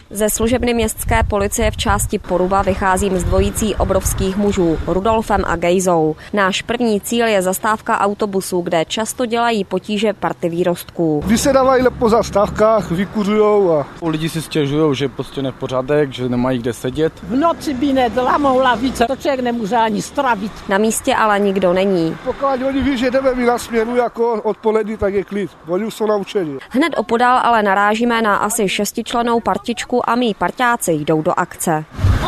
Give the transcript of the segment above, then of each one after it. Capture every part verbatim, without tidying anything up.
Ze služebny městské policie v části Poruba vycházím z dvojicí obrovských mužů, Rudolfem a Gejzou. Náš první cíl je zastávka autobusu, kde často dělají potíže party výrostků. Vysedávají po zastávkách, vykuřujou a... Lidi si stěžují, že prostě nepořádek, že nemají kde sedět. V noci binet, lamou lavice, to člověk nemůže ani stravit. Na místě ale nikdo není. Pokud oni ví, že jdeme mi na směnu jako odpolední, tak je klid. Oni už jsou naučeni. Hned opodál ale narážíme na asi šestičlennou partičku a mý parťáci jdou do akce.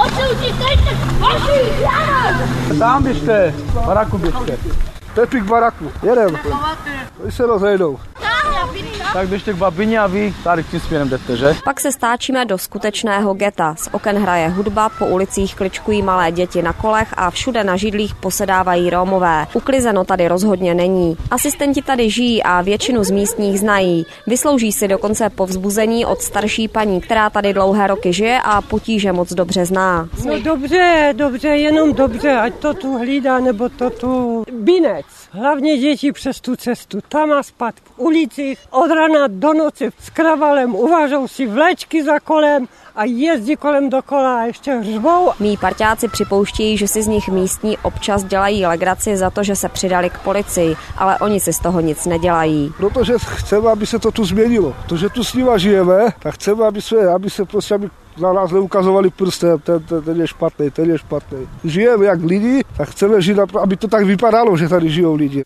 Tam běžte, baraku běžte. Tepik baraku, jedem. Oni se rozejdou. Tak běžte k babině a vy tady tím směrem jdete, že? Pak se stáčíme do skutečného geta. Z oken hraje hudba, po ulicích kličkují malé děti na kolech a všude na židlích posedávají Rómové. Uklizeno tady rozhodně není. Asistenti tady žijí a většinu z místních znají. Vyslouží si dokonce povzbuzení od starší paní, která tady dlouhé roky žije a potíže moc dobře zná. No dobře, dobře, jenom dobře, ať to tu hlídá, nebo to tu binec. Hlavně děti přes tu cestu, tam a spát v ulicích, od rana do noci s kravalem, uvážou si vlečky za kolem a jezdí kolem dokola a ještě řvou. Mí parťáci připouštějí, že si z nich místní občas dělají legraci za to, že se přidali k policii, ale oni si z toho nic nedělají. Protože chceme, aby se to tu změnilo. To, že tu s nima žijeme, tak chceme, aby se, aby se prostě, aby na nás neukazovali prstem, ten, ten, ten je špatný, ten je špatný. Žijeme jak lidi, tak chceme žít, aby to tak vypadalo, že tady žijou lidi.